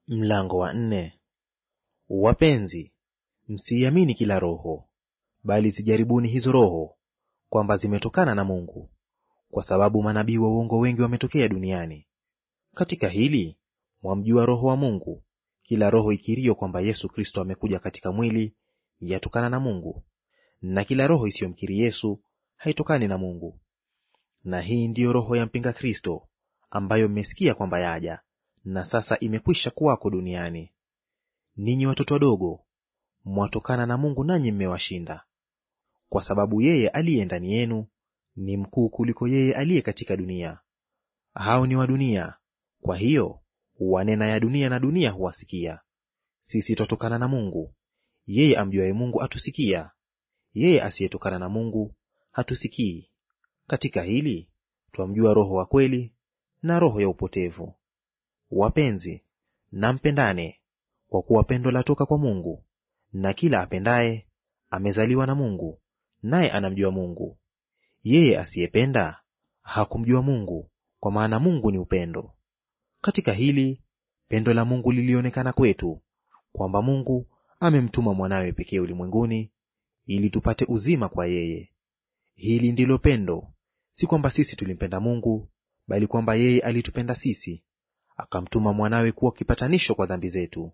Mlango wa 4. Wapenzi, msiiamini kila roho, bali zijaribuni hizo roho, kwamba zimetokana na Mungu, kwa sababu manabii wa uongo wengi wametokea duniani. Katika hili mwamjua Roho wa Mungu; kila roho ikirio kwamba Yesu Kristo amekuja katika mwili yatokana na Mungu, na kila roho isiyomkiri Yesu haitokani na Mungu. Na hii ndiyo roho ya mpinga Kristo, ambayo mmesikia kwamba yaja, na sasa imekwisha kuwako duniani. Ninyi watoto wadogo, mwatokana na Mungu, nanyi mmewashinda, kwa sababu yeye aliye ndani yenu ni mkuu kuliko yeye aliye katika dunia. Hao ni wa dunia, kwa hiyo wanena ya dunia, na dunia huwasikia. Sisi twatokana na Mungu; yeye amjuaye Mungu atusikia; yeye asiyetokana na Mungu hatusikii. Katika hili twamjua roho wa kweli na roho ya upotevu. Wapenzi, na mpendane, kwa kuwa pendo latoka kwa Mungu, na kila apendaye amezaliwa na Mungu, naye anamjua Mungu. Yeye asiyependa hakumjua Mungu, kwa maana Mungu ni upendo. Katika hili pendo la Mungu lilionekana kwetu, kwamba Mungu amemtuma mwanawe pekee ulimwenguni, ili tupate uzima kwa yeye. Hili ndilo pendo, si kwamba sisi tulimpenda Mungu, bali kwamba yeye alitupenda sisi, akamtuma mwanawe kuwa kipatanisho kwa dhambi zetu.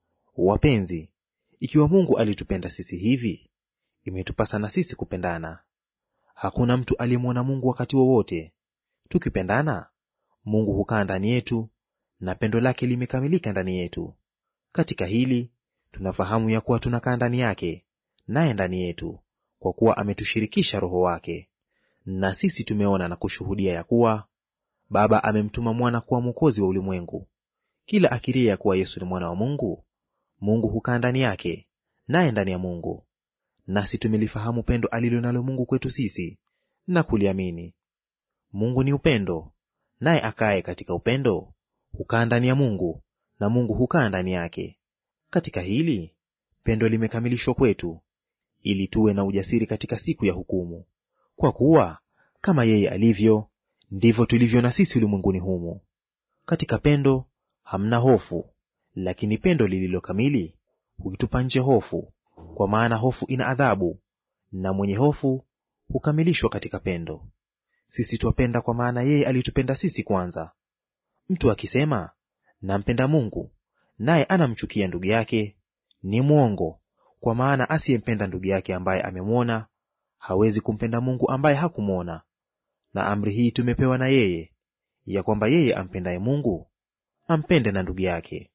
Wapenzi, ikiwa Mungu alitupenda sisi hivi, imetupasa na sisi kupendana. Hakuna mtu aliyemwona Mungu wakati wowote. Tukipendana, Mungu hukaa ndani yetu, na pendo lake limekamilika ndani yetu. Katika hili tunafahamu ya kuwa tunakaa ndani yake, naye ndani yetu, kwa kuwa ametushirikisha Roho wake. Na sisi tumeona na kushuhudia ya kuwa Baba amemtuma Mwana kuwa Mwokozi wa ulimwengu. Kila akirie ya kuwa Yesu ni Mwana wa Mungu, Mungu hukaa ndani yake, naye ndani ya Mungu. Nasi tumelifahamu pendo alilo nalo Mungu kwetu sisi, na kuliamini. Mungu ni upendo, naye akaye katika upendo hukaa ndani ya Mungu, na Mungu hukaa ndani yake. Katika hili pendo limekamilishwa kwetu, ili tuwe na ujasiri katika siku ya hukumu. Kwa kuwa kama yeye alivyo, ndivyo tulivyo na sisi ulimwenguni humu. Katika pendo hamna hofu, lakini pendo lililo kamili huitupa nje hofu, kwa maana hofu ina adhabu, na mwenye hofu hukamilishwa katika pendo. Sisi twapenda kwa maana yeye alitupenda sisi kwanza. Mtu akisema nampenda Mungu, naye anamchukia ndugu yake, ni mwongo; kwa maana asiyempenda ndugu yake ambaye amemwona, hawezi kumpenda Mungu ambaye hakumwona. Na amri hii tumepewa na yeye, ya kwamba yeye ampendaye Mungu ampende na ndugu yake.